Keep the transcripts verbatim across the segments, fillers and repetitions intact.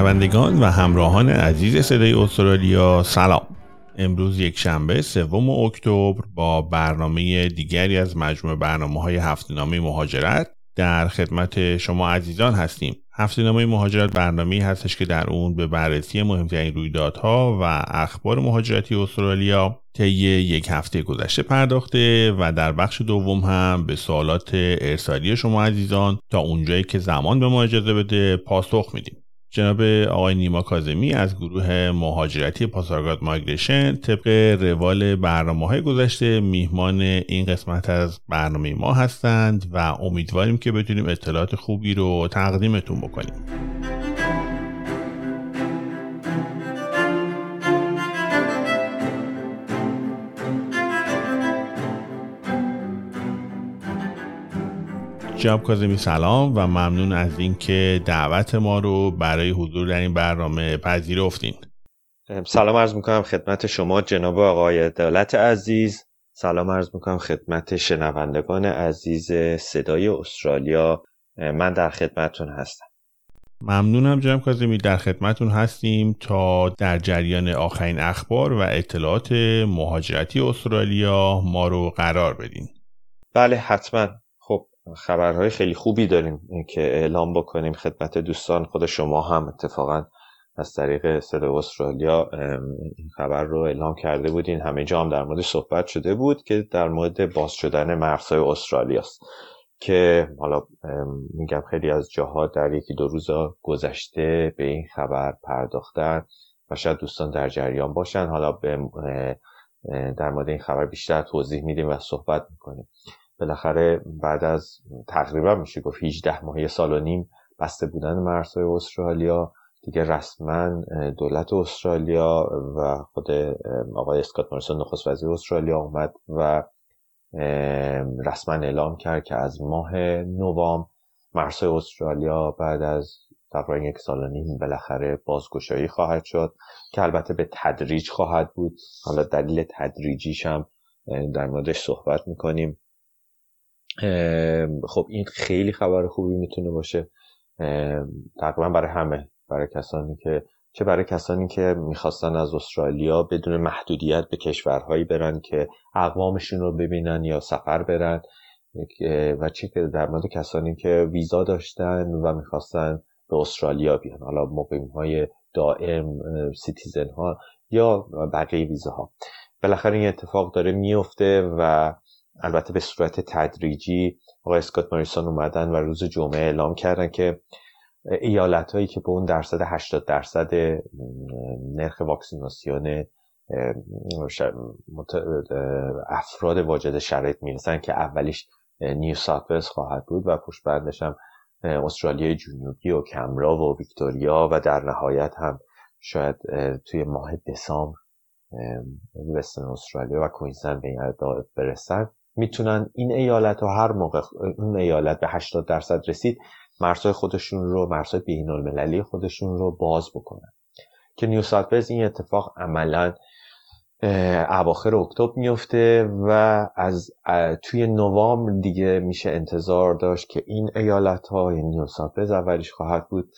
شنوندگان و همراهان عزیز صدای استرالیا سلام. امروز یک شنبه سوم اکتبر با برنامه دیگری از مجموعه برنامه‌های هفته‌نامه مهاجرت در خدمت شما عزیزان هستیم. هفته‌نامه مهاجرت برنامه‌ای هستش که در اون به بررسی مهمترین رویدادها و اخبار مهاجرتی استرالیا طی یک هفته گذشته پرداخته و در بخش دوم هم به سوالات ارسالی شما عزیزان تا اونجایی که زمان به ما اجازه بده پاسخ میدیم. جناب آقای نیما کاظمی از گروه مهاجرتی پاسارگاد مایگریشن طبق روال برنامه‌های گذشته میهمان این قسمت از برنامه ما هستند و امیدواریم که بتونیم اطلاعات خوبی رو تقدیمتون بکنیم. جناب کاظمی سلام و ممنون از اینکه دعوت ما رو برای حضور در این برنامه پذیرفتین. سلام عرض میکنم خدمت شما جناب آقای دولت عزیز. سلام عرض میکنم خدمت شنوندگان عزیز صدای استرالیا. من در خدمتتون هستم. ممنونم جناب کاظمی، در خدمتتون هستیم تا در جریان آخرین اخبار و اطلاعات مهاجرتی استرالیا ما رو قرار بدین. بله حتما. خب خبرهای خیلی خوبی داریم که اعلام بکنیم خدمت دوستان. خود شما هم اتفاقا از طریق صدای استرالیا این خبر رو اعلام کرده بودین، همه جا هم در مورد صحبت شده بود که در مورد باز شدن مرزهای استرالیا است که حالا میگم خیلی از جاها در یکی دو روز گذشته به این خبر پرداختن و شاید دوستان در جریان باشن. حالا به در مورد این خبر بیشتر توضیح میدیم و صحبت میکنیم. بالاخره بعد از تقریبا میشه گفت هجده ماه سال و نیم بسته بودن مرزهای استرالیا، دیگه رسما دولت استرالیا و خود آقای اسکات موریسون نخست وزیر استرالیا اومد و رسما اعلام کرد که از ماه نوامبر مرزهای استرالیا بعد از تقریبا یک سال و نیم بالاخره بازگشایی خواهد شد که البته به تدریج خواهد بود. حالا دلیل تدریجیش هم در موردش صحبت میکنیم. خب این خیلی خبر خوبی میتونه باشه تقریبا برای همه، برای کسانی که چه برای کسانی که میخواستن از استرالیا بدون محدودیت به کشورهایی برن که اقوامشون رو ببینن یا سفر برن و چه در مورد کسانی که ویزا داشتن و میخواستن به استرالیا بیان، حالا مقیم‌های دائم، سیتیزن ها یا بقیه ویزاها. بالاخره این اتفاق داره میفته و البته به صورت تدریجی. آقای اسکات موریسون اومدن و روز جمعه اعلام کردن که ایالت‌هایی که به اون درصد هشتاد درصد نرخ واکسیناسیون افراد واجد شرایط میرسن که اولیش نیو ساوت ولز خواهد بود و پشت بندش هم استرالیای جنوبی و کمبرا و ویکتوریا و در نهایت هم شاید توی ماه دسامبر وسترن استرالیا و کوینزلند به این عدد برسن، میتونن این ایالت ها هر موقع اون ایالت به هشتاد درصد رسید مرزهای خودشون رو، مرزهای بین المللی خودشون رو باز بکنن که نیو ساوت ولز این اتفاق عملاً اواخر اکتبر میفته و از توی نوامبر دیگه میشه انتظار داشت که این ایالت ها، یعنی نیو ساوت ولز اولیش خواهد بود،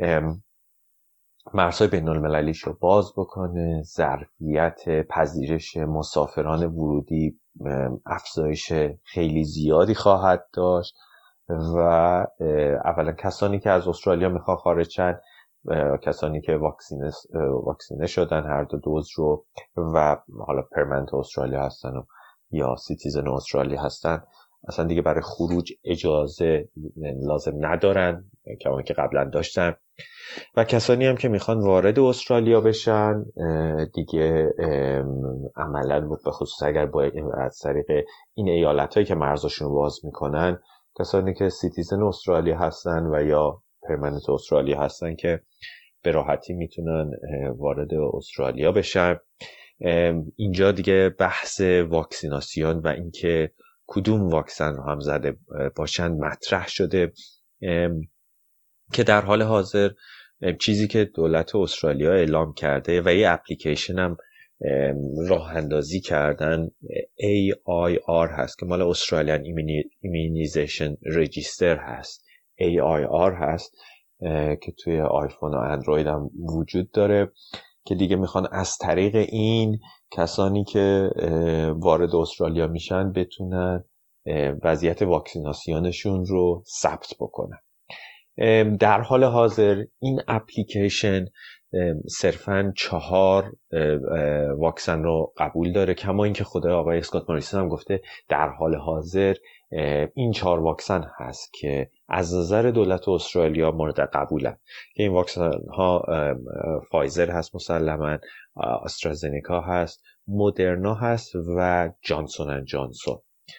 مرزهای بین المللیش رو باز بکنه، ظرفیت پذیرش مسافران ورودی افزایش خیلی زیادی خواهد داشت و اولا کسانی که از استرالیا میخوان خارج شن، کسانی که واکسینه واکسینه شدن هر دو دوز رو و حالا پرمننت استرالیا هستن و یا سیتیزن استرالیا هستن، اصلا دیگه برای خروج اجازه لازم ندارن کما که قبلا داشتن. و کسانی هم که میخوان وارد استرالیا بشن دیگه عملاً به خصوص اگر با از طریق این ایالت‌هایی که مرزشون رو باز میکنن، کسانی که سیتیزن استرالیا هستن و یا پرمننت استرالیا هستن که به راحتی میتونن وارد استرالیا بشن. اینجا دیگه بحث واکسیناسیون و اینکه کدوم واکسن رو هم زده باشن مطرح شده که در حال حاضر چیزی که دولت استرالیا اعلام کرده و یه اپلیکیشن هم راه اندازی کردن ای آی آر هست که مال Australian Immunization Register هست، ای آی آر هست که توی آیفون و اندروید هم وجود داره که دیگه میخوان از طریق این کسانی که وارد استرالیا میشن بتونن وضعیت واکسیناسیونشون رو ثبت بکنن. در حال حاضر این اپلیکیشن صرفاً چهار واکسن رو قبول داره، کما اینکه خود آقای اسکات موریسون هم گفته در حال حاضر این چهار واکسن هست که از نظر دولت استرالیا مورد قبولن که این واکسن ها فایزر هست، مسلماً آسترازنکا هست، مدرنا هست و جانسون اند جانسون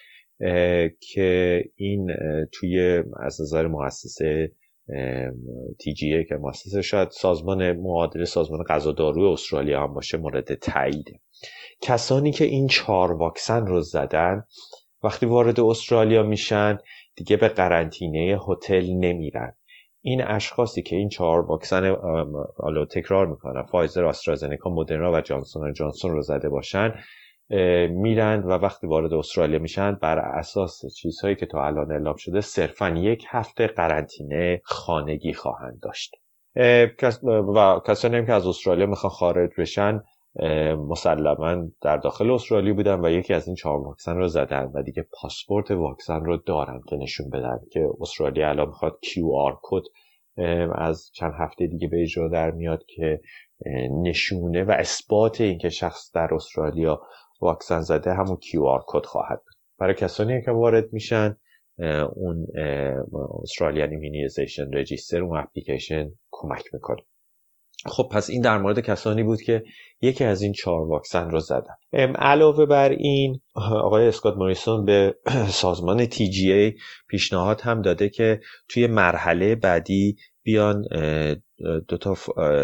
که این توی از نظر مؤسسه تی جی ای که مؤسسه شاید سازمان معادل سازمان غذا دارو استرالیا هم باشه مورد تاییده. کسانی که این چهار واکسن رو زدن وقتی وارد استرالیا میشن دیگه به قرنطینه هتل نمیرن. این اشخاصی که این چهار واکسن حالا تکرار میکنن فایزر، آسترازنکا، مدرنا و جانسون و جانسون رو زده باشن میرن و وقتی وارد استرالیا میشن بر اساس چیزهایی که تا الان اعلام شده صرفاً یک هفته قرنطینه خانگی خواهند داشت. و کسانی هم که از استرالیا میخوان خارج بشن مسلماً در داخل استرالیا بودن و یکی از این چهار واکسن رو زدن و دیگه پاسپورت واکسن رو دارن که نشون بدن که استرالیا الان میخواد کیو آر کد از چند هفته دیگه به اجرا در میاد که نشونه و اثبات اینکه شخص در استرالیا واکسن زده همون کیو آر کد خواهد بود. برای کسانی که وارد میشن اون استرالیان ایمونیزیشن رجیستر اون اپلیکیشن کمک میکنه. خب پس این در مورد کسانی بود که یکی از این چهار واکسن رو زدن. علاوه بر این آقای اسکات موریسون به سازمان تی جی ای پیشنهاد هم داده که توی مرحله بعدی بیان دو تا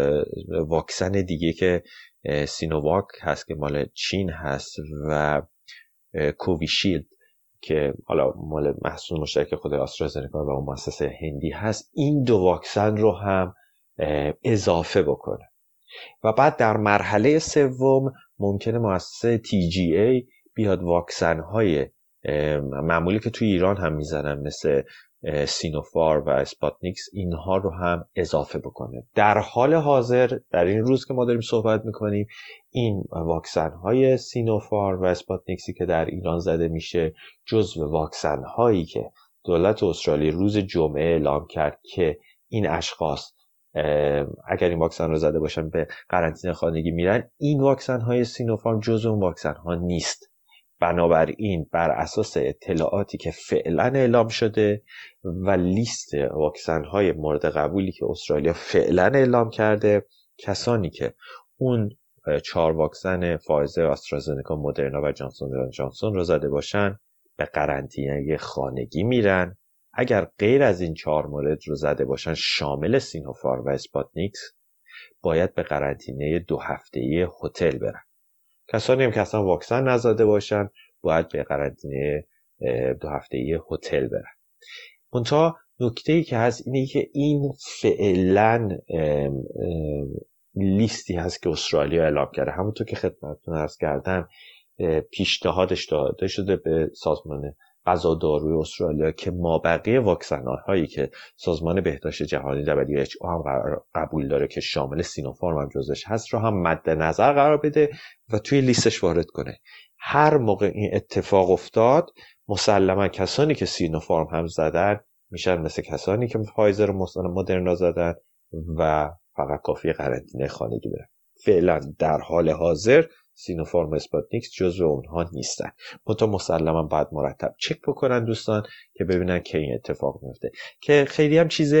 واکسن دیگه که سینوواک هست که مال چین هست و کوویشیلد که حالا مال محصول مشترک خود آسترازنکا و مؤسسه هندی هست، این دو واکسن رو هم اضافه بکنه و بعد در مرحله سوم ممکنه مؤسسه تی جی ای بیاد واکسن های معمولی که توی ایران هم میزنن مثل سینوفار و اسپاتنیکس اینها رو هم اضافه بکنه. در حال حاضر در این روز که ما داریم صحبت میکنیم این واکسن های سینوفار و اسپاتنیکسی که در ایران زده میشه جزو واکسن هایی که دولت استرالیا روز جمعه اعلام کرد که این اشخاص اگر این واکسن رو زده باشن به قرنطینه خانگی میرن. این واکسن های سینوفارم جزو اون واکسن ها نیست. بنابراین بر اساس اطلاعاتی که فعلا اعلام شده و لیست واکسن های مورد قبولی که استرالیا فعلا اعلام کرده، کسانی که اون چهار واکسن فایزر، آسترازنکا، مدرنا و جانسون و جانسون رو زده باشن به قرنطینه خانگی میرن. اگر غیر از این چهار مورد رو زده باشن شامل سینوفار و اسپاتنیکس باید به قرنطینه دو هفته‌ای هتل برن. کسانی هم که اصلا واکسن نزده باشن باید به قرنطینه دو هفته‌ای هتل برن. منتها نکته‌ای که هست اینه که این فعلا لیستی هست که استرالیا اعلام کرده. همونطور که خدمتتون عرض کردم پیشنهادش داده شده به سازمان غذا داروی استرالیا که مابقی واکسن‌هایی که سازمان بهداشت جهانی دبلیو اچ او هم قبول داره که شامل سینوفارم هم جزش هست رو هم مد نظر قرار بده و توی لیستش وارد کنه. هر موقع این اتفاق افتاد مسلما کسانی که سینوفارم هم زدن میشن مثل کسانی که فایزر و مدرنا زدن و فقط کافی قرنطینه خانگی برن. فعلا در حال حاضر سینوفارم و اسپاتنیکس جزو اونها نیستن. منتها مسلما باید مرتب چک بکنن دوستان که ببینن که این اتفاق میفته، که خیلی هم چیز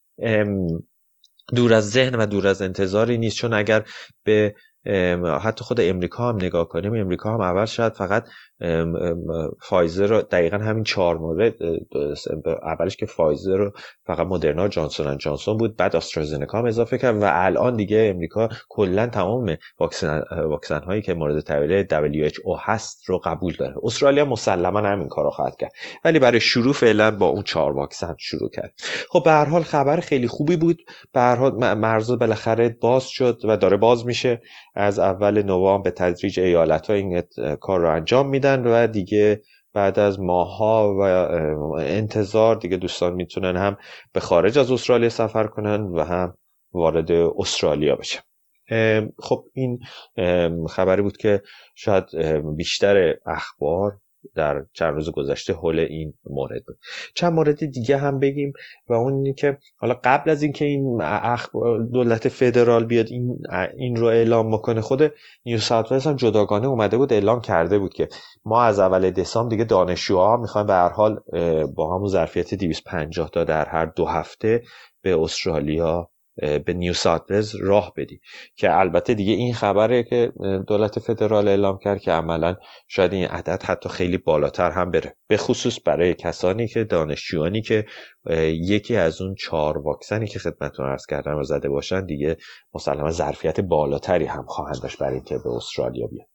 دور از ذهن و دور از انتظاری نیست. چون اگر به حتی خود امریکا هم نگاه کنیم، امریکا هم اول شاید فقط فایزر رو دقیقا همین چهار مورد، اولش که فایزر رو فقط مدرنا جانسون اند جانسون بود، بعد آسترازنکا هم اضافه کرد و الان دیگه امریکا کلا تمام واکسن واکسن هایی که مورد تایید دبلیو اچ او هست رو قبول داره. استرالیا مسلما همین کارو خواهد کرد، ولی برای شروع فعلا با اون چهار واکسن شروع کرد. خب به هر حال خبر خیلی خوبی بود. به هر حال مرزها بالاخره باز شد و داره باز میشه. از اول نوامبر به تدریج ایالت‌ها این کار رو انجام میدن و دیگه بعد از ماه‌ها و انتظار دیگه دوستان میتونن هم به خارج از استرالیا سفر کنن و هم وارد استرالیا بشن. خب این خبری بود که شاید بیشتر اخبار در چند روز گذشته حول این مورد بود. چند مورد دیگه هم بگیم و اون اینه که حالا قبل از اینکه این دولت فدرال بیاد این این رو اعلام بکنه، خود نیو ساوت ولز هم جداگانه اومده بود اعلام کرده بود که ما از اول دسامبر دیگه دانشجوها میخوایم به هر حال با همون ظرفیت دویست و پنجاه تا در هر دو هفته به استرالیا به نیو ساوت ولز راه بدی، که البته دیگه این خبره که دولت فدرال اعلام کرد که عملا شاید این عدد حتی خیلی بالاتر هم بره، به خصوص برای کسانی که دانشجویانی که یکی از اون چهار واکسنی که خدمتتون عرض کردم رو زده باشن دیگه مسلما ظرفیت بالاتری هم خواهند داشت برای اینکه به استرالیا بیان.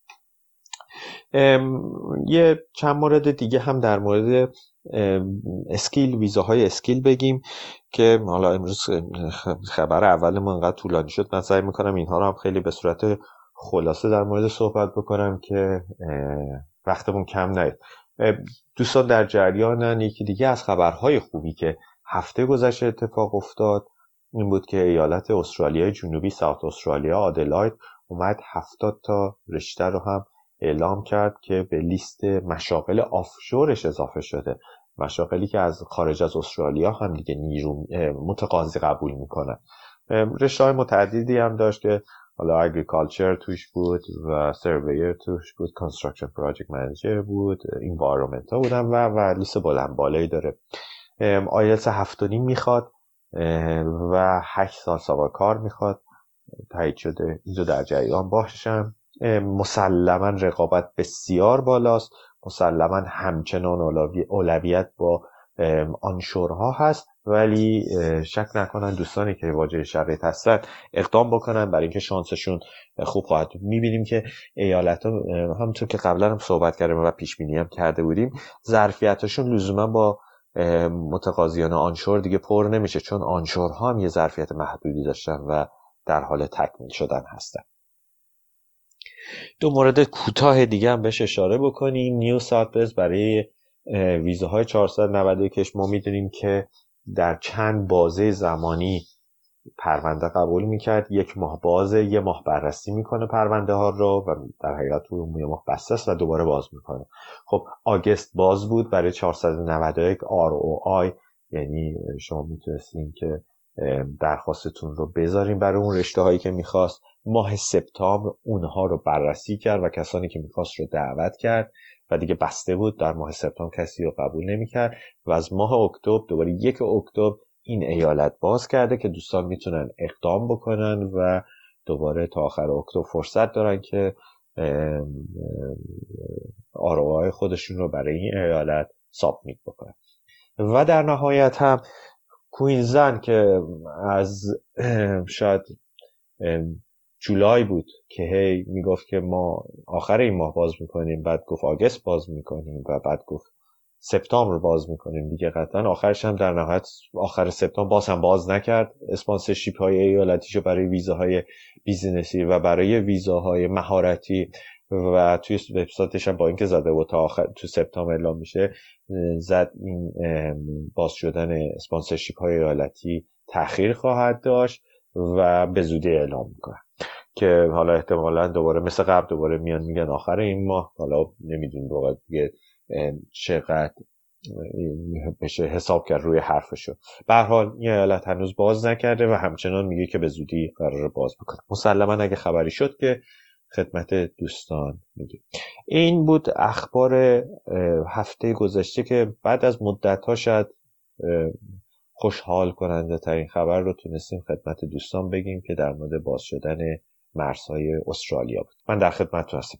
یه چند مورد دیگه هم در مورد اسکیل، ویزاهای اسکیل بگیم که حالا امروز خبر اول ما انقدر طولانی شد، من سعی میکنم اینها رو هم خیلی به صورت خلاصه در مورد صحبت بکنم که وقتمون کم نیاد. دوستان در جریانن. یکی دیگه از خبرهای خوبی که هفته گذشته اتفاق افتاد این بود که ایالت استرالیای جنوبی، ساوت استرالیا، آدلاید، اومد هفتاد تا رشته رو هم اعلام کرد که به لیست مشاغل آفشورش اضافه شده، مشاغلی که از خارج از استرالیا هم دیگه نیرو متقاضی قبول میکنن. رشته‌های متعددی هم داشت که حالا اگریکالچر توش بود و سرویر توش بود، کانستراکشن پراجکت منیجر بود، انوایرمنت ها بودن و و لیست بلند بالایی داره. آیلتس هفت و نیم میخواد و هشت سال سابقه کار میخواد، تایید شده. اینجا در جریان باشم. مسلما رقابت بسیار بالاست، مسلما همچنان اولویت با آنشورها هست، ولی شک نکنن دوستانی که واجه شرایط هستن اقدام بکنن برای اینکه شانسشون خوب خواهد. میبینیم که ایالت‌ها همونطور که قبلا هم صحبت کردیم و پیش بینی هم کرده بودیم ظرفیتشون لزوما با متقاضیان آنشور دیگه پر نمیشه، چون آنشورها هم یه ظرفیت محدودی داشتن و در حال تکمیل شدن هستن. دو مورد کوتاه دیگه هم بهش اشاره بکنیم. نیو ساوت ولز برای ویزاهای چهارصد و نود و یک ما میدونیم که در چند بازه زمانی پرونده قبول میکرد، یک ماه بازه، یه ماه بررسی میکنه پرونده ها رو و در حقیقت اون یه ماه بسته است و دوباره باز میکنه. خب آگست باز بود برای چهارصد و نود و یک آر او آی، یعنی شما میتونستین که درخواستتون رو بذارین برای اون رشته هایی که میخواست. ماه سپتامبر اونها رو بررسی کرد و کسانی که میخواست رو دعوت کرد و دیگه بسته بود، در ماه سپتامبر کسی رو قبول نمیکرد و از ماه اکتبر دوباره یک اکتبر این ایالت باز کرده که دوستان میتونن اقدام بکنن و دوباره تا آخر اکتبر فرصت دارن که آر او آی خودشون رو برای این ایالت سابمیت بکنن. و در نهایت هم کوینزلند که از شاید جولای بود که هی میگفت که ما آخر این ماه باز میکنیم، بعد گفت آگست باز میکنیم و بعد گفت سپتامبر باز میکنیم دیگه، قطعا آخرش هم در نهایت آخر سپتامبر باز هم باز نکرد اسپانسرشیپ های ایالتیشو برای ویزاهای بیزینسی و برای ویزاهای مهارتی و توی وبسایتش هم با اینکه زده بود تا آخر تو سپتامبر اعلام میشه، زد این باز شدن اسپانسرشیپ های ایالتی تأخیر خواهد داشت و به زودی اعلام میکنه که حالا احتمالاً دوباره مثل قبل دوباره میان میگن آخر این ماه، حالا نمیدونیم واقعا دیگه چقدر بشه حساب کرد روی حرفشو. به هر حال این ایالت هنوز باز نکرده و همچنان میگه که به زودی قراره باز بکنه. مسلماً اگه خبری شد که خدمت دوستان میگیم. این بود اخبار هفته گذشته که بعد از مدت‌ها شاید خوشحال کننده ترین خبر رو تونستیم خدمت دوستان بگیم که در مورد باز شدن مرزهای استرالیا بود. من در خدمتتون هستم.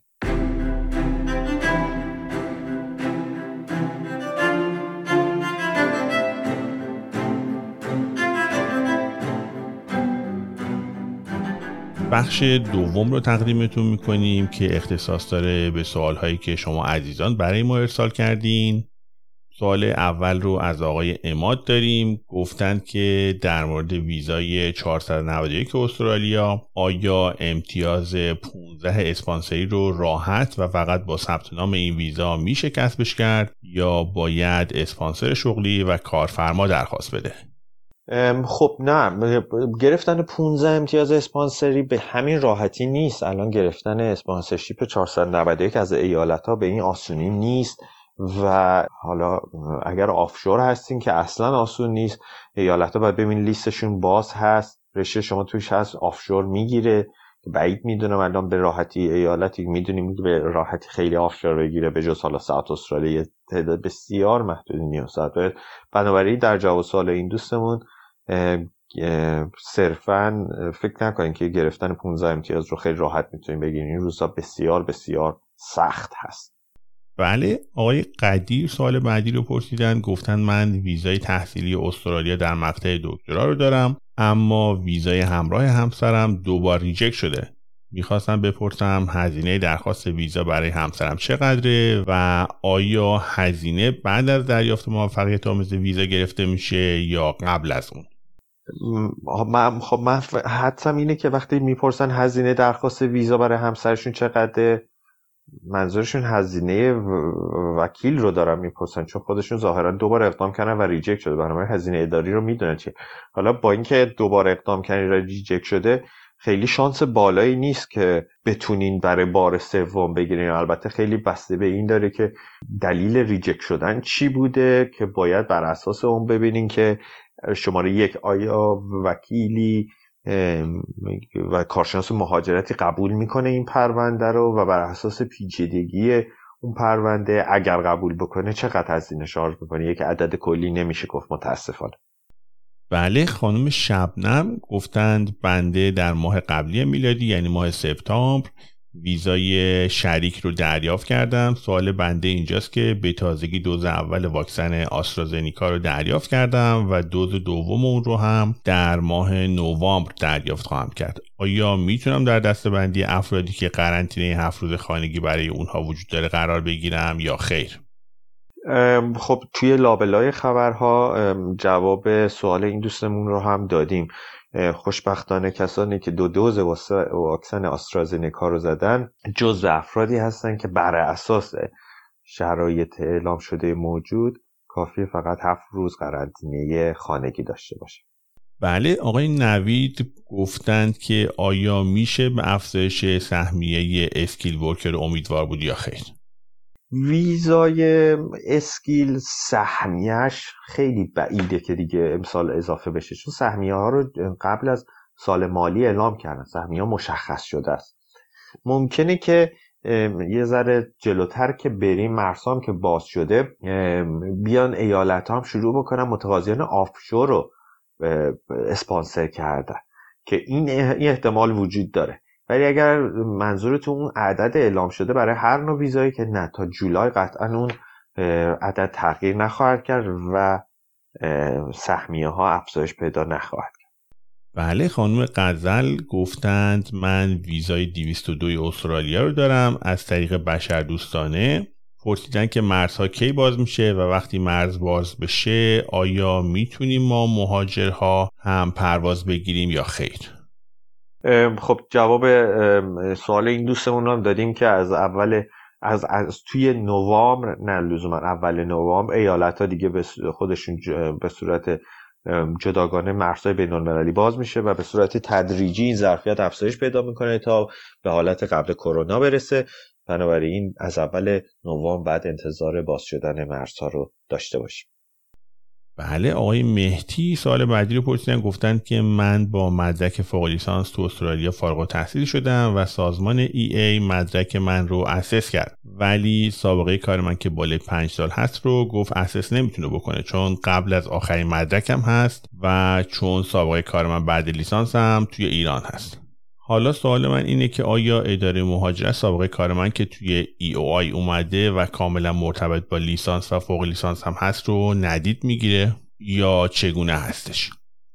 بخش دوم رو تقدیمتون میکنیم که اختصاص داره به سوالهایی که شما عزیزان برای ما ارسال کردین سوال اول رو از آقای عماد داریم. گفتند که در مورد ویزای چهارصد و نود و یک استرالیا آیا امتیاز پانزده اسپانسری رو راحت و فقط با ثبت نام این ویزا میشه کسبش کرد یا باید اسپانسر شغلی و کارفرما درخواست بده؟ خب نه، گرفتن پانزده امتیاز اسپانسری به همین راحتی نیست. الان گرفتن اسپانسرشیپ چهارصد و نود و یک از ایالت‌ها به این آسونی نیست و حالا اگر آفشور هستین که اصلا آسون نیست. ایالت‌ها باید ببین لیستشون باز هست، رشته شما توش هست، آفشور میگیره. بعید میدونم الان به راحتی ایالتی میدونیم به راحتی خیلی آفشور بگیره به جز حالا ساعت استرالیا تعداد بسیار محدود نیست ساعت. بنابراین در جواب سوال این دوستمون صرفاً فکر نکنین که گرفتن پانزده امتیاز رو خیلی راحت میتونین بگیرین. این روزا بسیار بسیار سخت هست. بله، آقای قدیر سوال بعدی رو پرسیدن. گفتن من ویزای تحصیلی استرالیا در مقطع دکترا رو دارم اما ویزای همراه همسرم دوبار ریجکت شده. میخواستم بپرسم هزینه درخواست ویزا برای همسرم چقدره و آیا هزینه بعد از دریافت موفقیت آمیز ویزا گرفته میشه یا قبل از اون؟ من خب من حدسم اینه که وقتی میپرسن هزینه درخواست ویزا برای همسرشون چقدره، منظورشون هزینه وکیل رو دارن میپرسن، چون خودشون ظاهرا دوبار اقدام کردن و ریجکت شده، بنابراین هزینه اداری رو میدونن چیه. حالا با اینکه دوبار اقدام کردن و ریجکت شده خیلی شانس بالایی نیست که بتونین برای بار سوم بگیرین. البته خیلی بسته به این داره که دلیل ریجکت شدن چی بوده که باید بر اساس اون ببینین که شماره یک آیا وکیلی و کارشناس مهاجرتی قبول میکنه این پرونده رو و بر اساس پیچیدگی اون پرونده اگر قبول بکنه چقدر هزینه شارژ میکنه. یک عدد کلی نمیشه گفت متاسفانه. بله، خانم شبنم گفتند بنده در ماه قبلی میلادی یعنی ماه سپتامبر ویزای شریک رو دریافت کردم. سوال بنده اینجاست که به تازگی دوز اول واکسن آسترازنیکا رو دریافت کردم و دوز دوم اون رو هم در ماه نوامبر دریافت خواهم کرد. آیا میتونم در دسته‌بندی افرادی که قرنطینه هفت روز خانگی برای اونها وجود داره قرار بگیرم یا خیر؟ خب توی لابلای خبرها جواب سوال این دوستمون رو هم دادیم. خوشبختانه کسانی که دو دوز واکسن آسترازنیکا رو زدن جزو افرادی هستن که بر اساس شرایط اعلام شده موجود کافی فقط هفت روز قرنطینه خانگی داشته باشه. بله، آقای نوید گفتند که آیا میشه به افزایش سهمیه اسکیل ورکر امیدوار بود یا خیر؟ ویزای اسکیل سهمیه‌اش خیلی بعیده که دیگه امسال اضافه بشه، چون سهمیه ها رو قبل از سال مالی اعلام کردن. سهمیه ها مشخص شده است. ممکنه که یه ذره جلوتر که بریم مرسام که باز شده بیان ایالت هم شروع بکنن متقاضیان آفشور رو اسپانسر کردن که این احتمال وجود داره. ولی اگر منظورتون اون عدد اعلام شده برای هر نوع ویزایی که نه، تا جولای قطعا اون عدد تغییر نخواهد کرد و سهمیه ها افزایش پیدا نخواهد کرد. بله، خانم غزل گفتند من ویزای دویست و دو استرالیا رو دارم از طریق بشردوستانه. پرسیدن که مرزها کی باز میشه و وقتی مرز باز بشه آیا میتونیم ما مهاجرها هم پرواز بگیریم یا خیر؟ خب جواب سوال این دوستمون هم دادیم که از اول از, از توی نوامبر، نه لزوما اول نوامبر، ایالت ها دیگه به خودشون به صورت جداگانه مرزهای بین المللی باز میشه و به صورت تدریجی این ظرفیت افزایش پیدا میکنه تا به حالت قبل کرونا برسه. بنابراین از اول نوامبر بعد انتظار باز شدن مرزها رو داشته باشیم. بله، آقای مهدی سوال بعدی رو پرسیدن. گفتن که من با مدرک فوق لیسانس تو استرالیا فارغ التحصیل شدم و سازمان ای ای مدرک من رو اسس کرد، ولی سابقه کار من که بالای پنج سال هست رو گفت اسس نمیتونه بکنه چون قبل از آخرین مدرکم هست و چون سابقه کار من بعد لیسانس هم توی ایران هست. حالا سوال من اینه که آیا اداره مهاجرت سابقه کار من که توی ای او آی اومده و کاملا مرتبط با لیسانس و فوق لیسانس هم هست رو ندید میگیره یا چگونه هستش؟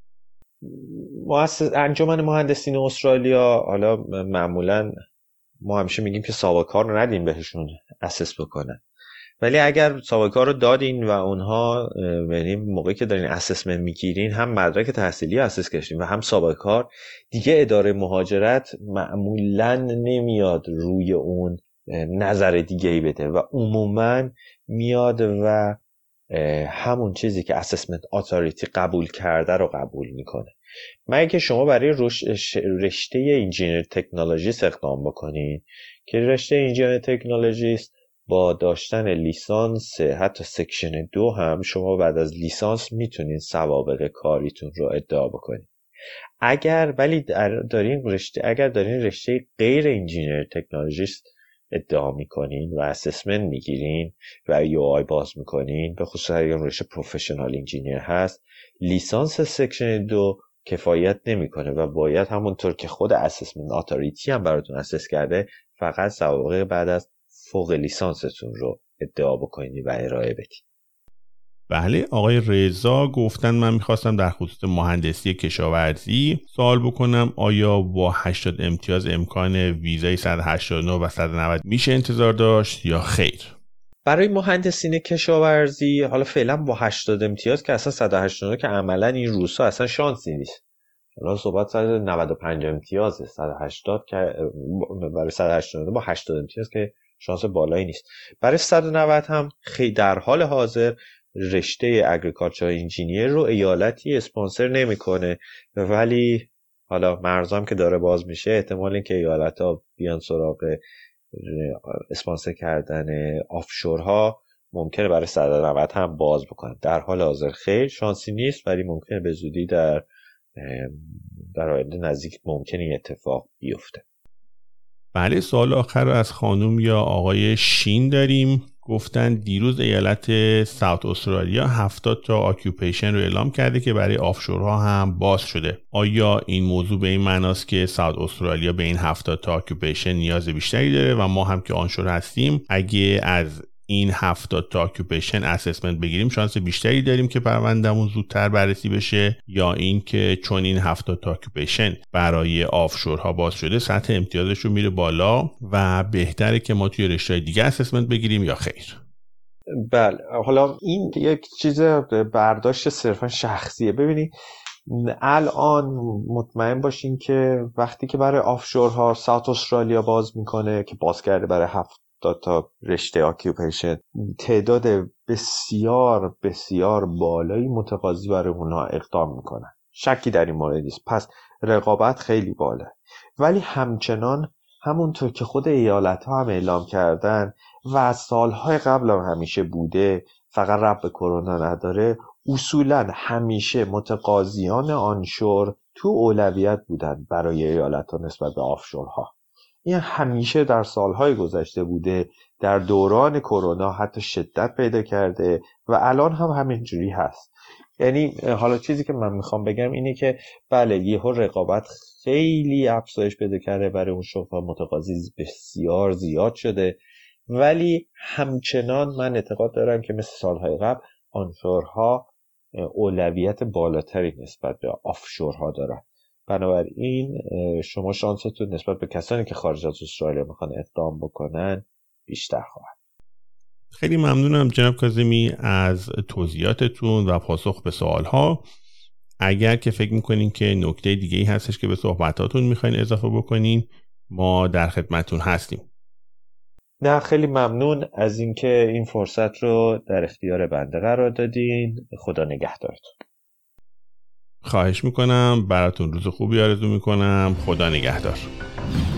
مؤسسه انجمن مهندسین استرالیا حالا معمولا ما همیشه میگیم که سابقه کار رو ندیم بهشون اسس بکنن، ولی اگر سابقه کار رو دادین و اونها، یعنی موقعی که دارین اسسمنت میگیرین هم مدرک تحصیلی اسس کردین و هم سابقه کار، دیگه اداره مهاجرت معمولاً نمیاد روی اون نظر دیگه ای بده و عموماً میاد و همون چیزی که اسسمنت اتوریتی قبول کرده رو قبول میکنه. مگه که شما برای رشته انجینیر تکنولوژیست اقدام بکنین که رشته انجینیر تکنولوژیست با داشتن لیسانس حتی سکشن دو هم شما بعد از لیسانس میتونین سوابق کاریتون رو ادعا بکنین. اگر ولی دارین رشته اگر دارین رشته غیر انجینیر تکنولوژیست ادعا میکنین و اسسمنت میگیرین و یو آی باز میکنین، به خصوص اگر رشته پروفشنال انجینیر هست، لیسانس سکشن دو کفایت نمیکنه و باید همونطور که خود اسسمنت اتوریتی هم براتون اسس کرده فقط سوابق بعد از فوق لیسانستون رو ادعا بکنید و ارائه بدید. بله، آقای رضا گفتن من میخواستم در خصوص مهندسی کشاورزی سوال بکنم، آیا با هشتاد امتیاز امکان ویزای صد و هشتاد و نه و صد و نود میشه انتظار داشت یا خیر؟ برای مهندسین کشاورزی حالا فعلا با هشتاد امتیاز که اصلا صد و هشتاد و نه که عملا این روزها اصلا شانسی نیست. حالا صحبت صد و نود و پنج امتیازه، صد و هشتاد که برای صد و هشتاد و نه با هشتاد امتیاز که شانس بالایی نیست. برای صد و نود هم خیلی در حال حاضر رشته اگریکالچر انجینیر رو ایالتی اسپانسر نمیکنه، ولی حالا مرزام که داره باز میشه احتمال این که ایالت‌ها بیان سراغ اسپانسر کردن آفشورها ممکنه برای صد و نود هم باز بکنه. در حال حاضر خیر شانسی نیست، ولی ممکنه به زودی در در آینده نزدیک ممکنه این اتفاق بیفته. بله، سوال آخر رو از خانم یا آقای شین داریم. گفتن دیروز ایالت ساوت استرالیا هفتاد تا آکیوپیشن رو اعلام کرده که برای آفشورها هم باز شده. آیا این موضوع به این معناست که ساوت استرالیا به این هفتاد تا آکیوپیشن نیاز بیشتری داره و ما هم که آنشور هستیم اگه از این هفتاد تا آکیوپیشن اسسمنت بگیریم شانس بیشتری داریم که پروندهمون زودتر بررسی بشه، یا این که چون این هفتاد تا آکیوپیشن برای آفشورها باز شده سطح امتیازش رو میره بالا و بهتره که ما توی رشته دیگه اسسمنت بگیریم یا خیر؟ بله، حالا این یک چیز برداشت صرفا شخصیه. ببینید الان مطمئن باشین که وقتی که برای آفشورها ساوت استرالیا باز میکنه که باز کرده برای هفت تا رشته آکیوپیشن، تعداد بسیار بسیار بالایی متقاضی برای اونها اقدام میکنن، شکی در این مورد نیست. پس رقابت خیلی بالا، ولی همچنان همونطور که خود ایالت ها هم اعلام کردن و از سالهای قبل هم همیشه بوده، فقط ربط به کرونا نداره، اصولا همیشه متقاضیان آنشور تو اولویت بودن برای ایالت ها نسبت به آفشورها. این همیشه در سالهای گذشته بوده، در دوران کرونا حتی شدت پیدا کرده و الان هم همینجوری هست. یعنی حالا چیزی که من میخوام بگم اینه که بله یهو رقابت خیلی افزایش پیدا کرده برای اون شغل‌ها، متقاضی بسیار زیاد شده، ولی همچنان من اعتقاد دارم که مثل سالهای قبل آنشورها اولویت بالاتری نسبت به آفشورها دارن. بنابراین شما شانستون نسبت به کسانی که خارج از استرالیا میخوان اقدام بکنن بیشتر خواهد. خیلی ممنونم جناب کاظمی از توضیحاتتون و پاسخ به سوالها. اگر که فکر میکنین که نکته دیگه ای هستش که به صحبتاتون میخواین اضافه بکنین، ما در خدمتون هستیم. نه خیلی ممنون از اینکه این فرصت رو در اختیار بنده قرار دادین. خدا نگهدارتون. خواهش میکنم، براتون روز خوبی آرزو میکنم. خدا نگهدار.